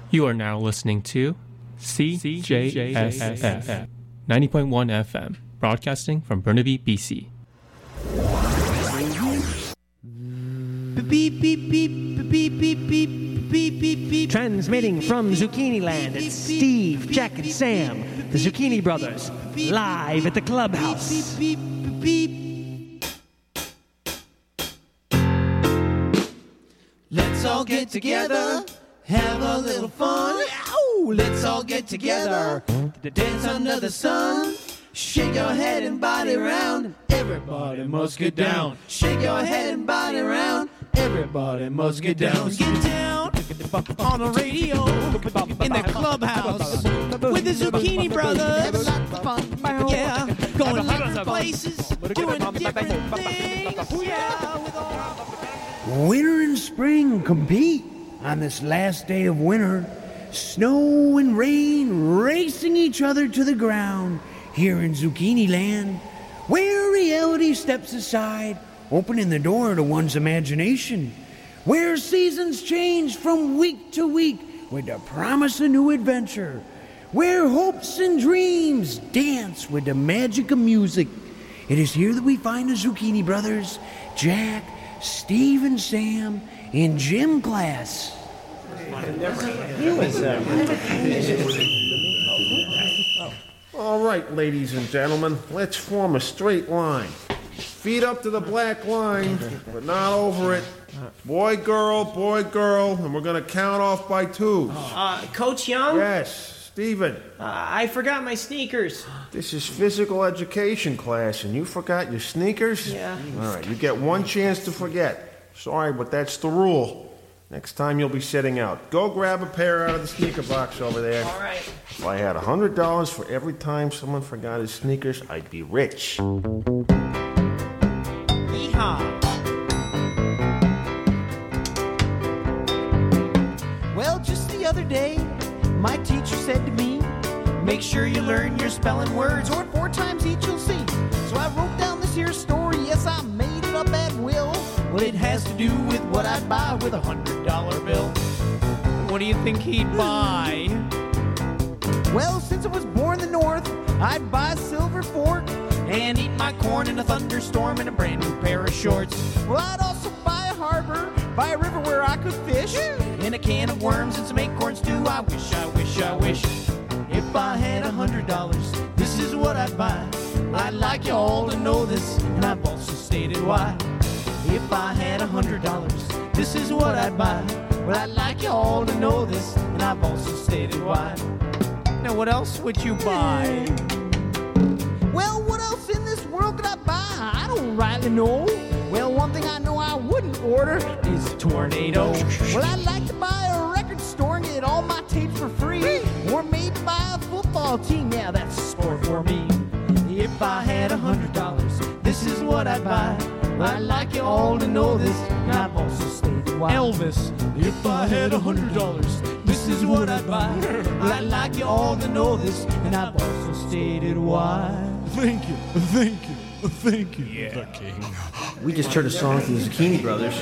You are now listening to CJSF 90.1 FM, broadcasting from Burnaby, BC. Beep, beep, beep, beep, beep, beep, beep, beep, beep. Transmitting from Zucchini Land, it's Steve, Jack, and Sam, the Zucchini Brothers, live at the clubhouse. Beep, beep, beep, beep. Let's all get together, have a little fun. Ow! Let's all get together, dance under the sun. Shake your head and body round. Everybody must get down. Shake your head and body round. Everybody must get down. Get down on the radio in the clubhouse with the Zucchini Brothers. Yeah, going different places, doing different things. Yeah, with all. Winter and spring compete on this last day of winter. Snow and rain racing each other to the ground here in Zucchini Land, where reality steps aside, opening the door to one's imagination, where seasons change from week to week with the promise of new adventure, where hopes and dreams dance with the magic of music. It is here that we find the Zucchini Brothers, Jack, Steve, and Sam in gym class. All right, ladies and gentlemen, let's form a straight line. Feet up to the black line, but not over it. Boy, girl, and we're going to count off by twos. Coach Young? Yes, Steven. I forgot my sneakers. This is physical education class, and you forgot your sneakers? Yeah. All right, you get one chance to forget. Sorry, but that's the rule. Next time you'll be sitting out. Go grab a pair out of the sneaker box over there. All right. If I had $100 for every time someone forgot his sneakers, I'd be rich. Yeehaw. Well, just the other day, my teacher said to me, make sure you learn your spelling words, or 4 times each you'll see. So I wrote down this here story, yes, I made it up at will. Well, it has to do with what I'd buy with $100 bill. What do you think he'd buy? Well, since I was born in the north, I'd buy a silver fork and eat my corn in a thunderstorm and a brand new pair of shorts. Well, I'd also buy a harbor, buy a river where I could fish, and a can of worms and some acorns too. I wish. If I had $100, this is what I'd buy. I'd like you all to know this, and I've also stated why. If I had $100, this is what I'd buy. Well, I'd like you all to know this, and I've also stated why. Now, what else would you buy? Well, what else in this world could I buy? I don't rightly know. Well, one thing I know I wouldn't order is a tornado. Well, I'd like to buy a record store and get all my tapes for free. Or maybe buy a football team. Yeah, that's a sport for me. If I had $100, this is what I'd buy. Well, I'd like you all to know this, and I've also stated why. Elvis. If I had $100, this is what I'd buy. Well, I'd like you all to know this, and I've also stated why. Thank you. Yeah. The king. We just heard a song from the Zucchini Brothers.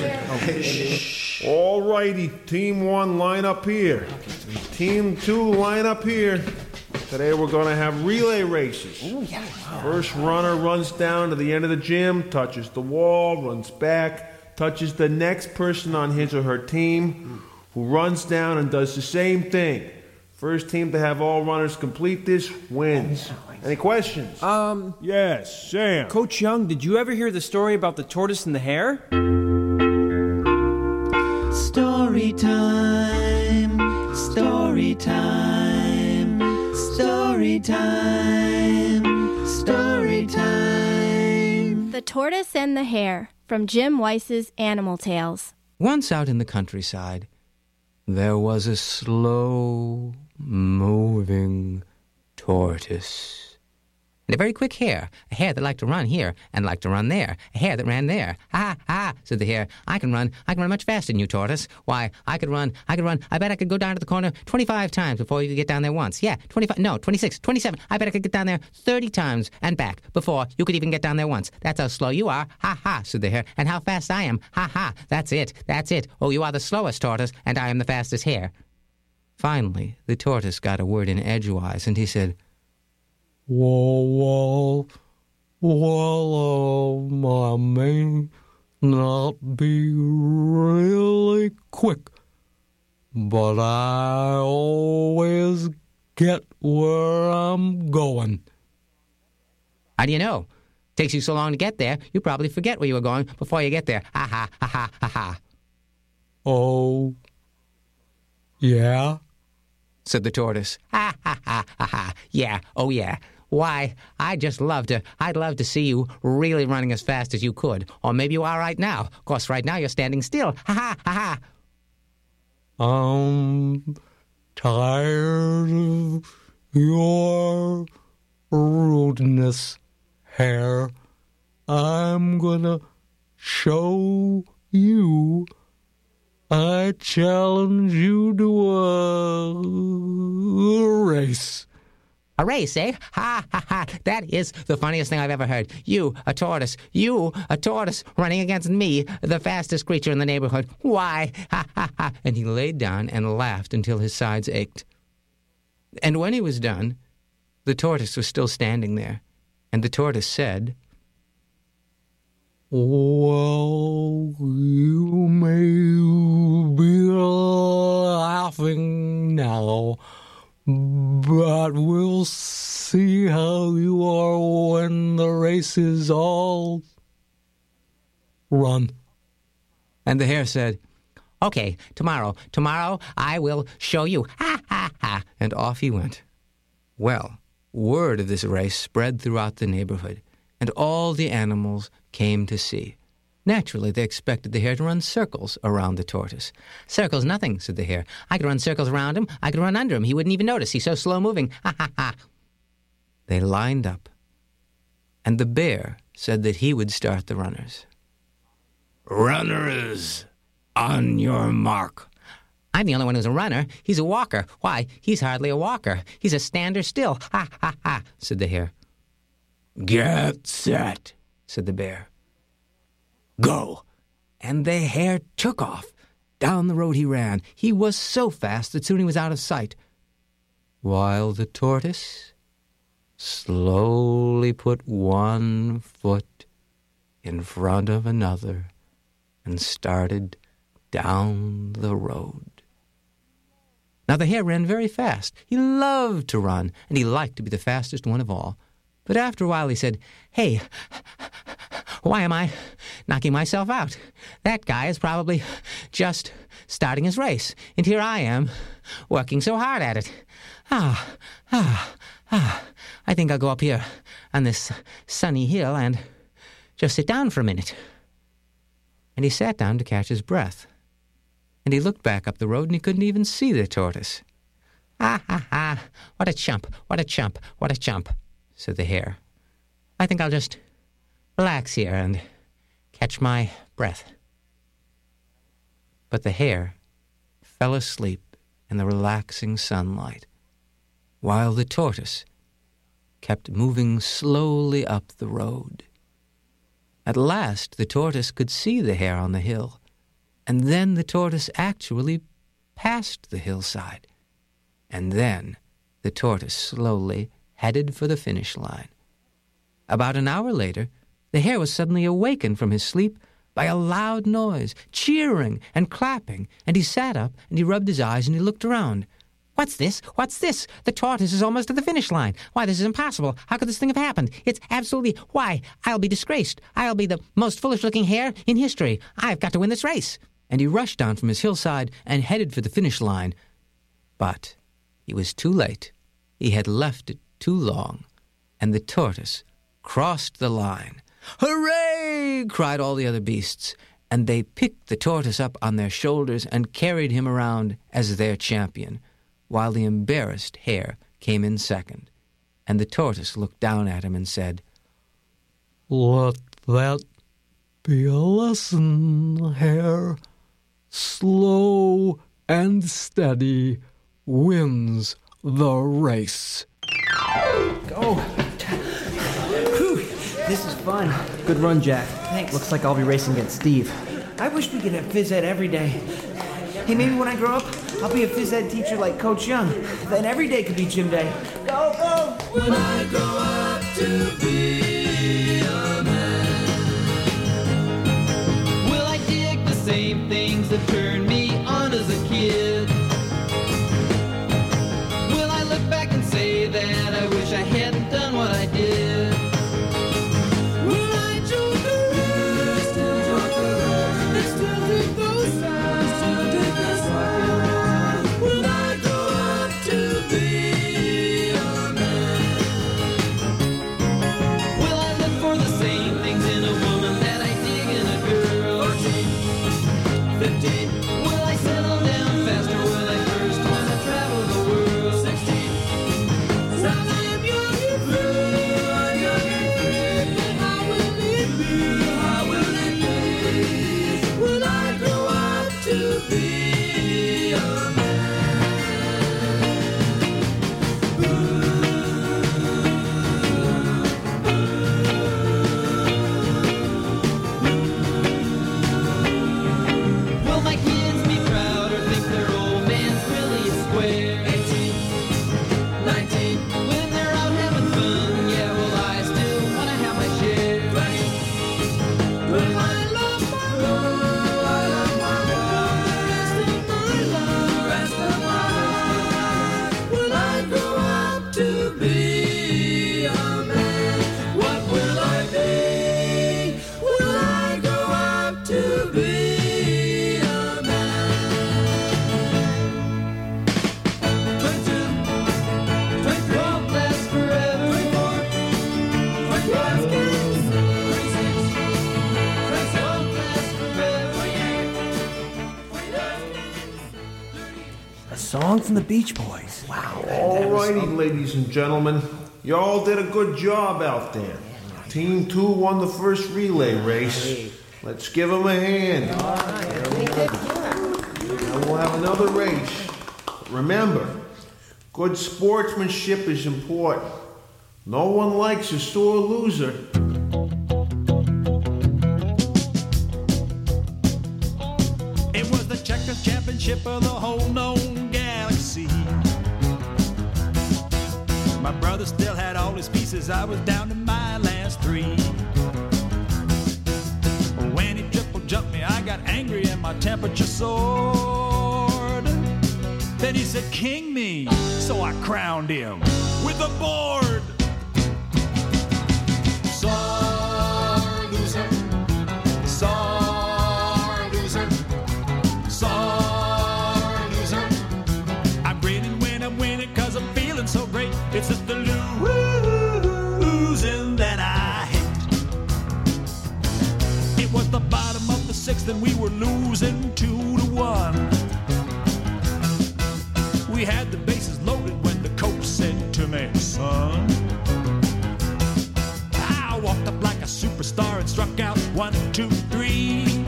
All righty, Team 1, line up here. Team 2, line up here. Today we're going to have relay races. First runner runs down to the end of the gym, touches the wall, runs back, touches the next person on his or her team, who runs down and does the same thing. First team to have all runners complete this wins. Any questions? Yes, Sam. Coach Young, did you ever hear the story about the tortoise and the hare? Story time, story time, story time, story time. The Tortoise and the Hare, from Jim Weiss's Animal Tales. Once out in the countryside, there was a slow-moving tortoise. And a very quick hare, a hare that liked to run here and liked to run there, a hare that ran there. Ha, ha, said the hare, I can run much faster than you, tortoise. Why, I could run, I bet I could go down to the corner 25 times before you could get down there once. Yeah, 26, 27, I bet I could get down there 30 times and back before you could even get down there once. That's how slow you are. Ha, ha, said the hare, and how fast I am. Ha, ha, that's it. Oh, you are the slowest tortoise, and I am the fastest hare. Finally, the tortoise got a word in edgewise, and he said, Well, I may not be really quick, but I always get where I'm going. How do you know? Takes you so long to get there, you probably forget where you were going before you get there. Ha ha ha ha ha ha. Oh, yeah? Said the tortoise. Ha ha ha ha ha. Yeah, oh yeah. Why, I'd love to see you really running as fast as you could. Or maybe you are right now. Of course, right now you're standing still. Ha ha ha ha. I'm tired of your rudeness, Hare. I'm gonna show you. I challenge you to a race. A race, eh? Ha, ha, ha. That is the funniest thing I've ever heard. You, a tortoise, running against me, the fastest creature in the neighborhood. Why? Ha, ha, ha. And he laid down and laughed until his sides ached. And when he was done, the tortoise was still standing there. And the tortoise said, Well, you may be laughing now, but we'll see how you are when the race is all run. And the hare said, Okay, tomorrow I will show you. Ha, ha, ha. And off he went. Well, word of this race spread throughout the neighborhood, and all the animals came to see. Naturally, they expected the hare to run circles around the tortoise. Circles nothing, said the hare. I could run circles around him. I could run under him. He wouldn't even notice. He's so slow-moving. Ha, ha, ha. They lined up, and the bear said that he would start the runners. Runners, on your mark. I'm the only one who's a runner. He's a walker. Why, he's hardly a walker. He's a stander still. Ha, ha, ha, said the hare. Get set, said the bear. Go. And the hare took off. Down the road he ran. He was so fast that soon he was out of sight. While the tortoise slowly put one foot in front of another and started down the road. Now the hare ran very fast. He loved to run, and he liked to be the fastest one of all. But after a while he said, Hey, why am I knocking myself out? That guy is probably just starting his race, and here I am, working so hard at it. I think I'll go up here on this sunny hill and just sit down for a minute. And he sat down to catch his breath. And he looked back up the road, and he couldn't even see the tortoise. Ha, ha, ha, what a chump, what a chump, what a chump, said the hare. I think I'll just relax here and catch my breath. But the hare fell asleep in the relaxing sunlight, while the tortoise kept moving slowly up the road. At last the tortoise could see the hare on the hill, and then the tortoise actually passed the hillside. And then the tortoise slowly headed for the finish line. About an hour later, the hare was suddenly awakened from his sleep by a loud noise, cheering and clapping, and he sat up and he rubbed his eyes and he looked around. What's this? What's this? The tortoise is almost at the finish line. Why, this is impossible. How could this thing have happened? It's absolutely... Why, I'll be disgraced. I'll be the most foolish-looking hare in history. I've got to win this race. And he rushed down from his hillside and headed for the finish line. But he was too late. He had left it too long, and the tortoise crossed the line. Hooray! Cried all the other beasts, and they picked the tortoise up on their shoulders and carried him around as their champion, while the embarrassed hare came in second. And the tortoise looked down at him and said, Let that be a lesson, hare. Slow and steady wins the race. Go. Whew, this is fun. Good run, Jack. Thanks. Looks like I'll be racing against Steve. I wish we could have phys ed every day. Hey, maybe when I grow up, I'll be a phys ed teacher like Coach Young. Then every day could be gym day. Go, go! When I grow up to be a man, will I dig the same things that turned me on as a kid? Will I look back and say that I wish I hadn't done what I did? Will I joke around, still joke around, and still dig those signs, still dig the signs? Will I grow up to be a man? Will I look for the same things in a woman that I dig in a girl? 14, 15. Will I settle down faster? Will I first want to travel the world? 16. While I am young and free, then how will it be? How will it be? Will I grow up to be a Will my kids be proud or think their old man's really a square? 18, 19. When they're out having fun, yeah, will I still wanna have my share? 20. Will I love my love? I love my love. Rest of my life. Will I grow up to be a man? What will I be? Will I grow up to be a man? 22, 23, won't last forever. 24, 25, 26, 27, won't last forever. 29, A song from the Beach Boys. Wow. All righty, ladies and gentlemen. You all did a good job out there. Team 2 won the first relay race. Let's give them a hand. Now we'll have another race. Remember, good sportsmanship is important. No one likes a sore loser. It was the checkers championship of the whole known galaxy. My brother still had all his pieces. I was down to my last 3. When he triple jumped me, I got angry and my temperature soared. Then he said, "King me," so I crowned him with a board. Sore loser, sore loser, sore loser. I'm grinning when I'm winning 'cause I'm feeling so great. It's just the losing that I hate. It was the bottom of the 6th and we were losing 2-1. We had the bases loaded when the coach said to me, "Son." I walked up like a superstar and struck out 1, 2, 3.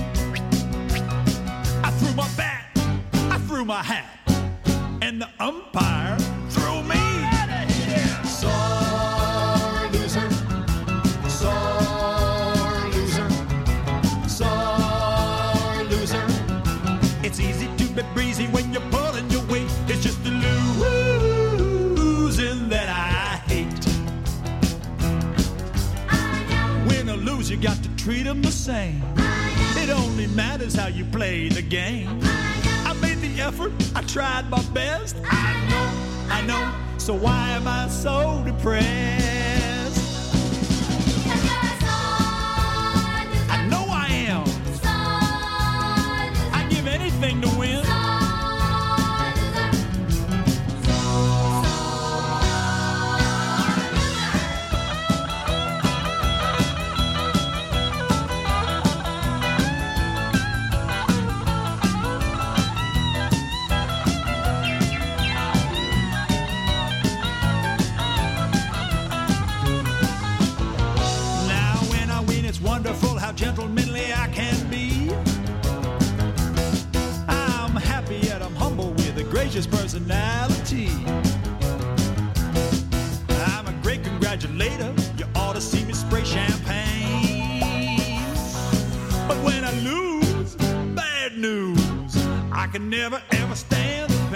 I threw my bat, I threw my hat, and the umpire threw me. Sore loser, sore loser, sore loser. It's easy to be breezy when you're pulling your weight. It's just the losing that I hate. Win or lose, you got to treat them the same. It only matters how you play the game. I made the effort, I tried my best. I know, so why am I so depressed? I know I am. I'd give anything to win. Wonderful how gentlemanly I can be. I'm happy yet I'm humble with a gracious personality. I'm a great congratulator. You ought to see me spray champagne. But when I lose, bad news. I can never ever stand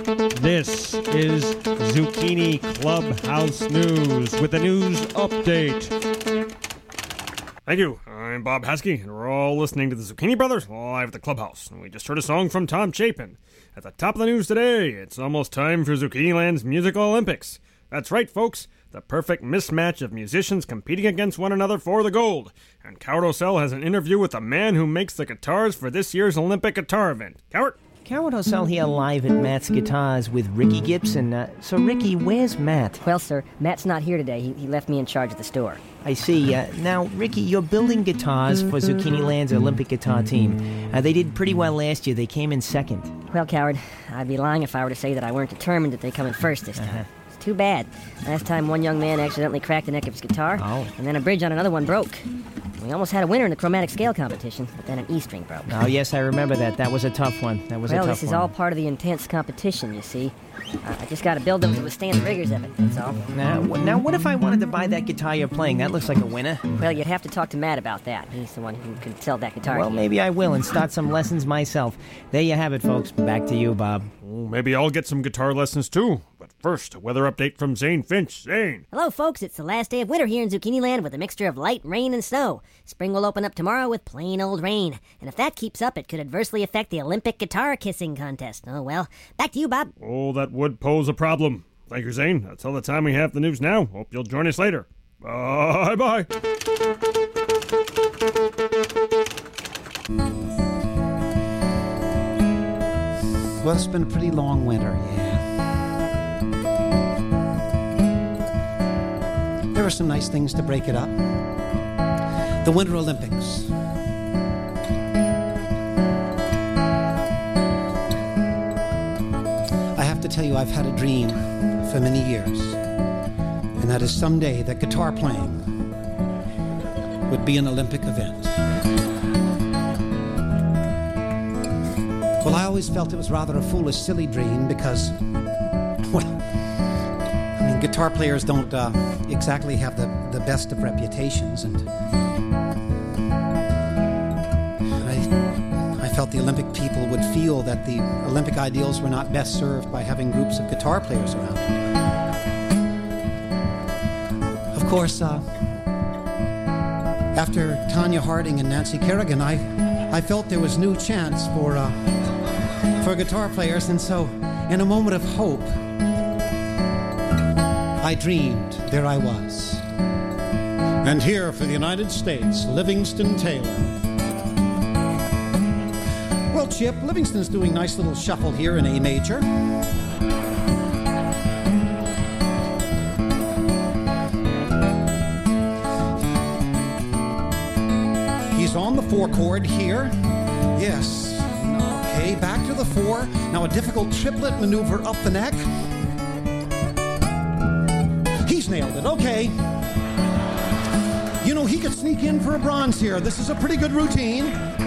This is Zucchini Clubhouse News with a news update. Thank you. I'm Bob Haskey, and we're all listening to the Zucchini Brothers live at the Clubhouse. And we just heard a song from Tom Chapin. At the top of the news today, it's almost time for Zucchini Land's Musical Olympics. That's right, folks. The perfect mismatch of musicians competing against one another for the gold. And Coward O'Sell has an interview with the man who makes the guitars for this year's Olympic guitar event. Coward? Coward O'Sell here live at Matt's Guitars with Ricky Gibson. So, Ricky, where's Matt? Well, sir, Matt's not here today. He left me in charge of the store. I see. Now, Ricky, you're building guitars for Zucchini Land's Olympic guitar team. They did pretty well last year. They came in second. Well, Coward, I'd be lying if I were to say that I weren't determined that they come in first this time. It's too bad. Last time one young man accidentally cracked the neck of his guitar, and then a bridge on another one broke. We almost had a winner in the chromatic scale competition, but then an E string broke. Oh, yes, I remember that. That was a tough one. Well, this is all part of the intense competition, you see. I just got to build them to withstand the rigors of it, that's all. Now, what if I wanted to buy that guitar you're playing? That looks like a winner. Well, you'd have to talk to Matt about that. He's the one who could sell that guitar. Well, maybe I will and start some lessons myself. There you have it, folks. Back to you, Bob. Maybe I'll get some guitar lessons, too. But first, a weather update from Zane Finch. Zane. Hello, folks. It's the last day of winter here in Zucchini Land with a mixture of light rain and snow. Spring will open up tomorrow with plain old rain. And if that keeps up, it could adversely affect the Olympic guitar kissing contest. Oh, well. Back to you, Bob. Oh, that would pose a problem. Thank you, Zane. That's all the time we have for the news now. Hope you'll join us later. Bye-bye. Well, it's been a pretty long winter, yeah. There were some nice things to break it up. The Winter Olympics. I have to tell you, I've had a dream for many years, and that is someday that guitar playing would be an Olympic event. Well, I always felt it was rather a foolish, silly dream because, well, I mean, guitar players don't exactly have the best of reputations, and I felt the Olympic people would feel that the Olympic ideals were not best served by having groups of guitar players around. Of course, after Tanya Harding and Nancy Kerrigan, I felt there was new chance for guitar players, and so, in a moment of hope, I dreamed there I was. And here for the United States, Livingston Taylor. Well, Chip, Livingston's doing a nice little shuffle here in A major. He's on the 4 chord here. Yes. Okay, back to the 4. Now a difficult triplet maneuver up the neck. He's nailed it. Okay. You know, he could sneak in for a bronze here. This is a pretty good routine.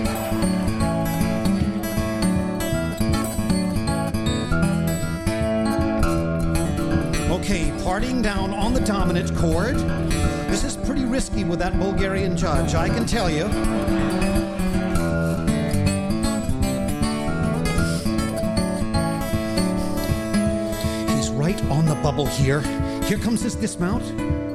Okay, partying down on the dominant chord. This is pretty risky with that Bulgarian judge, I can tell you. He's right on the bubble here. Here comes his dismount.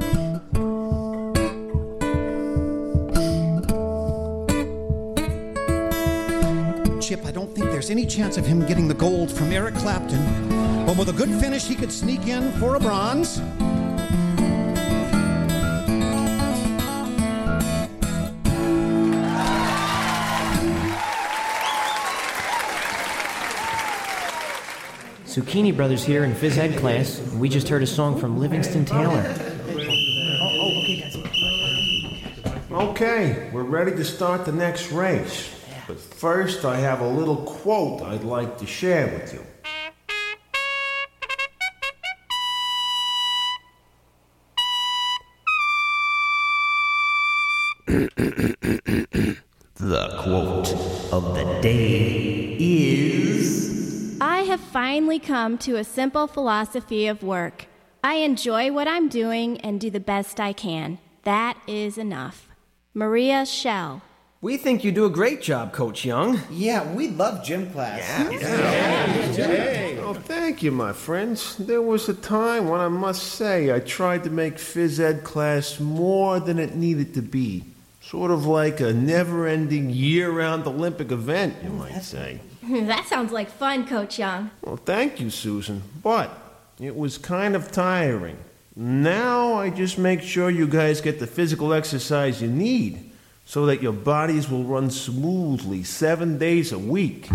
Chip, I don't think there's any chance of him getting the gold from Eric Clapton. But with a good finish, he could sneak in for a bronze. Zucchini Brothers here in phys ed class. We just heard a song from Livingston Taylor. Okay, guys. Okay, we're ready to start the next race. But first, I have a little quote I'd like to share with you. The quote of the day is... I have finally come to a simple philosophy of work. I enjoy what I'm doing and do the best I can. That is enough. Maria Schell. We think you do a great job, Coach Young. Yeah, we love gym class. Hey, oh, thank you, my friends. There was a time when I must say I tried to make phys ed class more than it needed to be. Sort of like a never-ending year-round Olympic event, you might say. That sounds like fun, Coach Young. Well, thank you, Susan. But it was kind of tiring. Now I just make sure you guys get the physical exercise you need so that your bodies will run smoothly 7 days a week.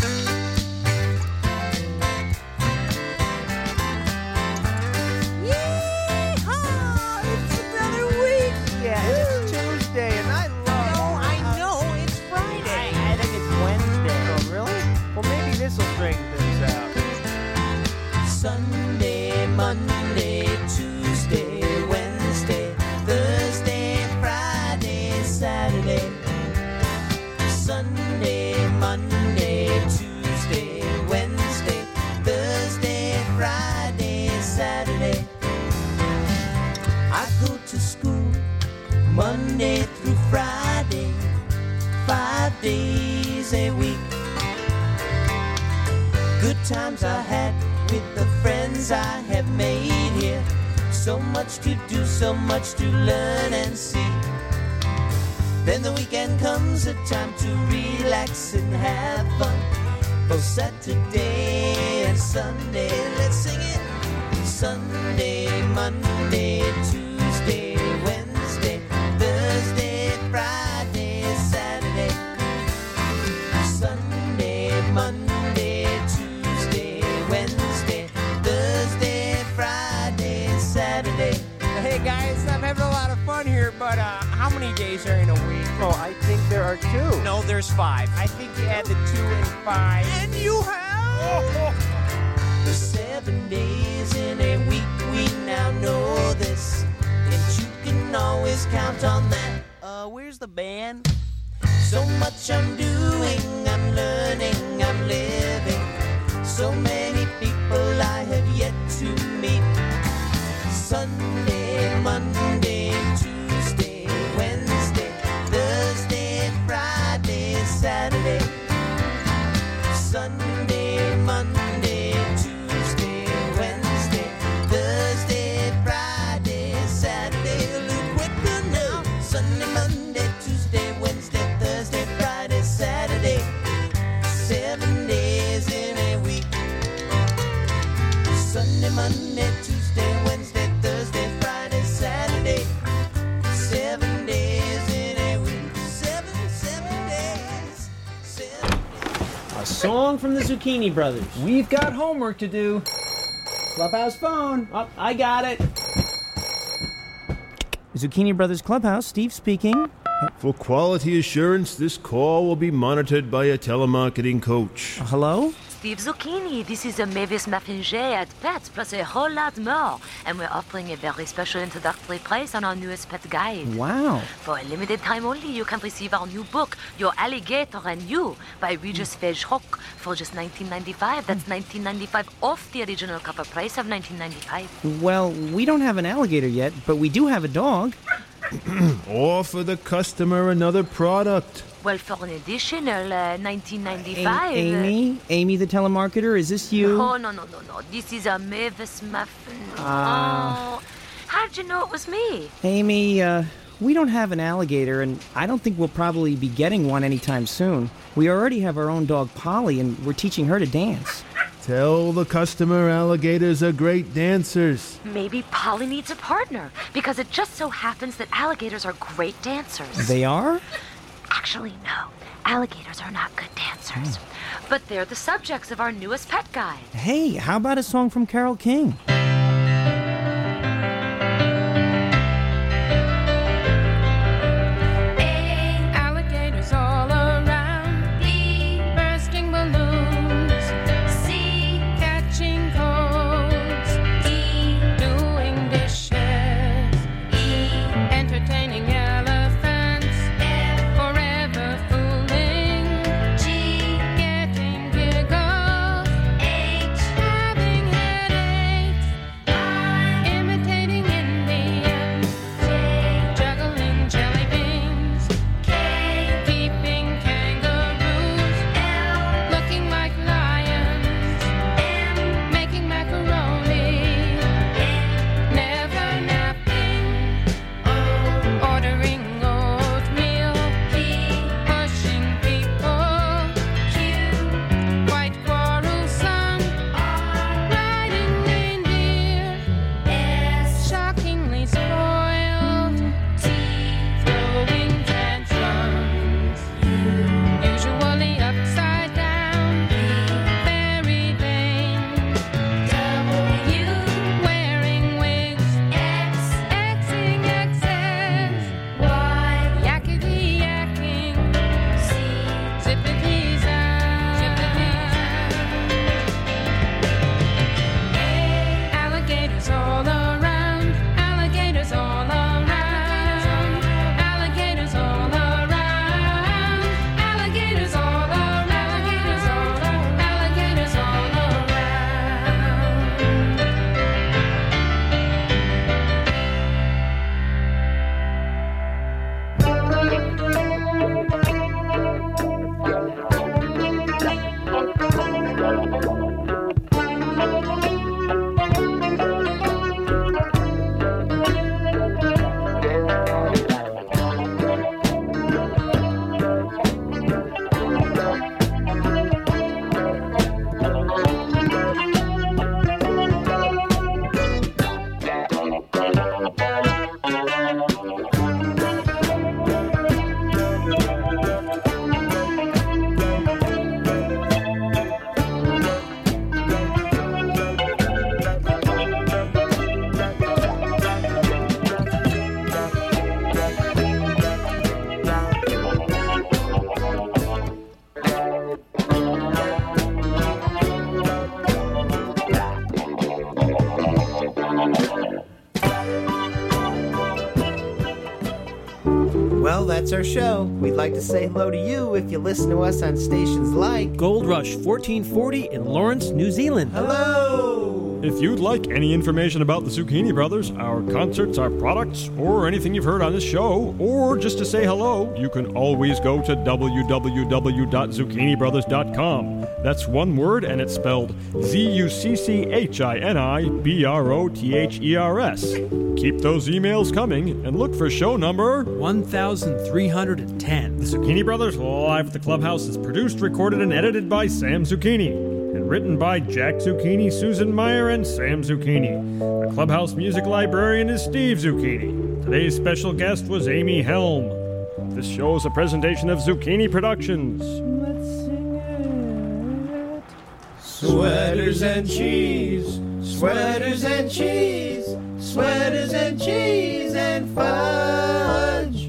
Sunday, Monday, Tuesday, Wednesday, Thursday, Friday, Saturday. Sunday, Monday, Tuesday, Wednesday, Thursday, Friday, Saturday. I go to school Monday through Friday, 5 days a week. Good times I had with the friends I have made here. So much to do, so much to learn and see. Then the weekend comes, a time to relax and have fun. For Saturday and Sunday, let's sing it. Sunday, Monday, Tuesday, Wednesday, Thursday, Friday, Saturday. Sunday, Monday, Tuesday, Wednesday, Thursday, Friday, Saturday. Hey guys, I'm having a lot of fun here, but how many days are in a week? Oh, I think there are 2. No, there's 5. I think you add the 2 and 5. And you have? The 7 days in a week, we now know this. And you can always count on that. Where's the band? So much I'm doing, I'm learning, I'm living. So many people I have yet to meet. Sunday, Monday, Tuesday, Wednesday, Thursday, Friday, Saturday. Sunday, Monday, Tuesday, Wednesday, Thursday, Friday, Saturday. A little quicker now. Sunday, Monday, Tuesday, Wednesday, Thursday, Friday, Saturday. 7 days in a week. Sunday, Monday, Tuesday, Wednesday, Thursday, Friday, Saturday. 7 days in a week. 7 days. 7 days. A song from the Zucchini Brothers. We've got homework to do. Clubhouse phone. Oh, I got it. Zucchini Brothers Clubhouse, Steve speaking. For quality assurance, this call will be monitored by a telemarketing coach. Hello? Steve Zucchini, this is a Mavis Maffinger at Pets, plus a whole lot more. And we're offering a very special introductory price on our newest pet guide. Wow. For a limited time only, you can receive our new book, Your Alligator and You, by Regis Fejrock, for just $19.95. That's $19.95 off the original cover price of $19.95. Well, we don't have an alligator yet, but we do have a dog. Offer the customer another product. Well, for an additional $19.95... Amy the telemarketer, is this you? Oh, no. This is a Mavis Muffin. Oh, how'd you know it was me? Amy, we don't have an alligator, and I don't think we'll probably be getting one anytime soon. We already have our own dog, Polly, and we're teaching her to dance. Tell the customer alligators are great dancers. Maybe Polly needs a partner, because it just so happens that alligators are great dancers. They are? Actually, no. Alligators are not good dancers. But they're the subjects of our newest pet guide. Hey, how about a song from Carole King? Alligators all around, B bursting balloons, C catching colds, D doing dishes, E entertaining elephants, F forever fooling, G getting giggles, H having headaches, Well, that's our show. We'd like to say hello to you if you listen to us on stations like Gold Rush 1440 in Lawrence, New Zealand. Hello! If you'd like any information about the Zucchini Brothers, our concerts, our products, or anything you've heard on this show, or just to say hello, you can always go to www.zucchinibrothers.com. That's one word, and it's spelled ZUCCHINIBROTHERS. Keep those emails coming, and look for show number 1310. The Zucchini Brothers Live at the Clubhouse is produced, recorded, and edited by Sam Zucchini. And written by Jack Zucchini, Susan Meyer, and Sam Zucchini. The Clubhouse music librarian is Steve Zucchini. Today's special guest was Amy Helm. This show is a presentation of Zucchini Productions. Let's sing it. Sweaters and cheese, sweaters and cheese, sweaters and cheese and fudge.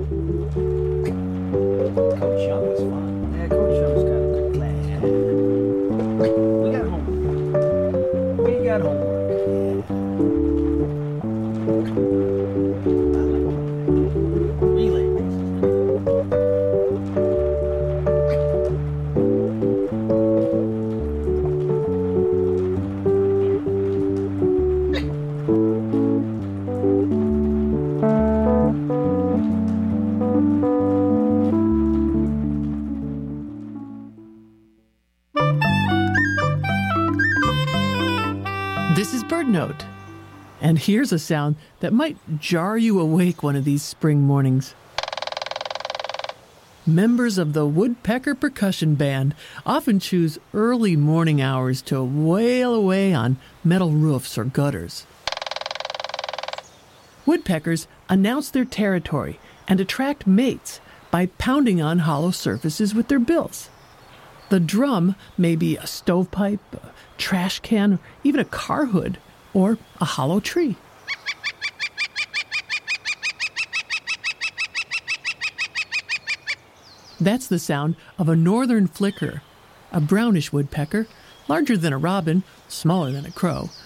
Coach Young was fun. Yeah, Coach Young's got a good plan. We got homework. We got homework. Relay This is BirdNote, and here's a sound that might jar you awake one of these spring mornings. Members of the Woodpecker Percussion Band often choose early morning hours to wail away on metal roofs or gutters. Woodpeckers announce their territory and attract mates by pounding on hollow surfaces with their bills. The drum may be a stovepipe, a trash can, or even a car hood, or a hollow tree. That's the sound of a northern flicker, a brownish woodpecker, larger than a robin, smaller than a crow,